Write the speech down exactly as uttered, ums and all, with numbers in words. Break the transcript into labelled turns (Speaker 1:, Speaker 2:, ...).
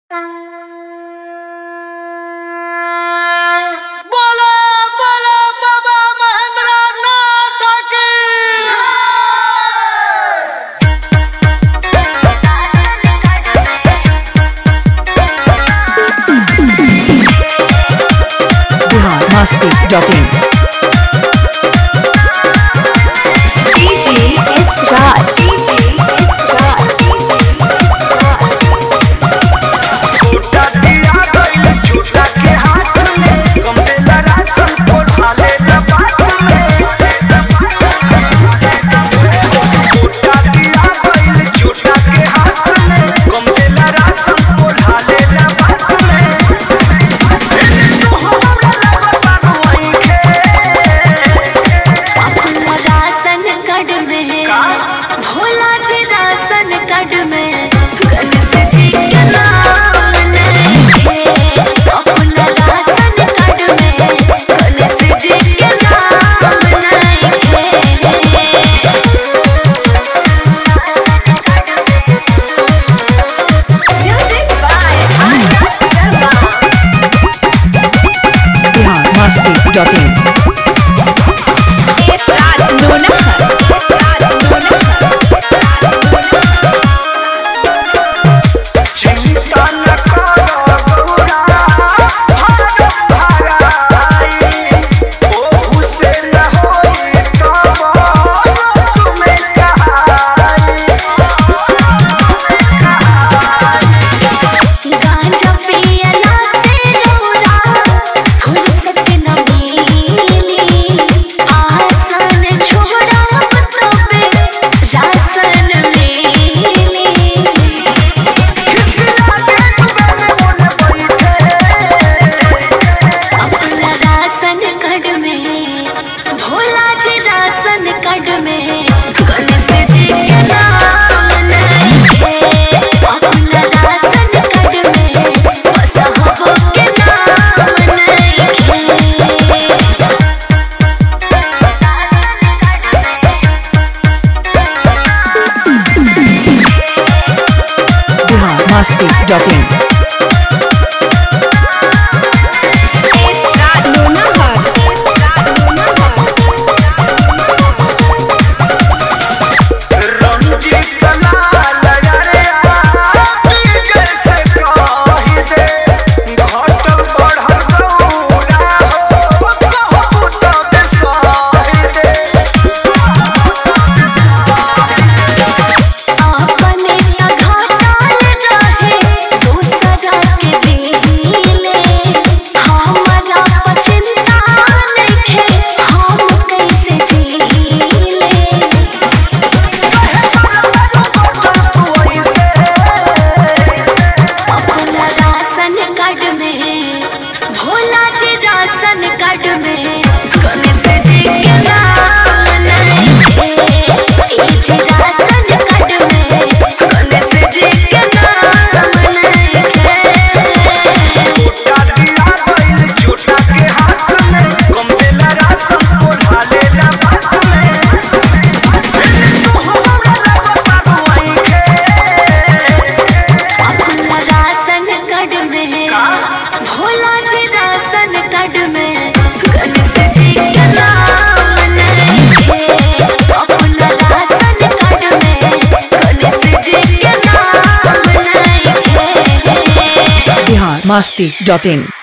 Speaker 1: Masti dot in.
Speaker 2: D J S Raj. D J S Raj.
Speaker 3: छोटा दिया गइल छोटा के हाथ में कमला रासन को ढाले न बात में छोटा दिया गइल छोटा के हाथ में कमला रासन को ढाले न बात में तो हमरा लगता रोई के
Speaker 2: अपना राशन कार्ड में भोला जी राशन कार्ड में गणेश जी के नाम लेके अपना राशन कार्ड में गणेश जी के नाम लेके music by Akash Sharma
Speaker 1: Bihar Masti dot in.
Speaker 2: S Raj Nonahar S Raj Nonahar
Speaker 3: चिंता न करो गौरा भाग भागाई ओहू से न होई तब लोक में कहाई
Speaker 2: गांजा पियला से रौरा फुर्सत न मिली आसन छोड़ा तबे रासन मिली
Speaker 3: किसला के बगल मन बैठे
Speaker 2: अपना राशन कार्ड में भोला जी राशन कार्ड में गणेश जी के नाम लेके अपना राशन कार्ड में बसहबो के नाम लेके
Speaker 1: Bihar Masti dot in.
Speaker 2: S Raj Nonahar S Raj Nonahar
Speaker 3: Ranjit लाल रे जैसे कहि दे घटल बढ़ल गौरा हो कहबू तब सहि दे
Speaker 2: अपने न घाटाल रहे दूसरा के दिले हमारा पचिंता नइखे हम कैसे जीले अपना राशन कार्ड में भोला जी राशन कार्ड में गणेश जी के नाम लेके ई जी राशन कार्ड में गणेश जी के नाम लेके
Speaker 3: छोटा दिया गइल छोटा के हाथ में कमला रासन को ढाले न बात में तो हमरा लगता रोई के
Speaker 2: अपना राशन कार्ड में भोला जी राशन कार्ड में गणेश जी के नाम लेके अपना राशन कार्ड में गणेश जी के नाम लेके
Speaker 1: Bihar Masti dot in.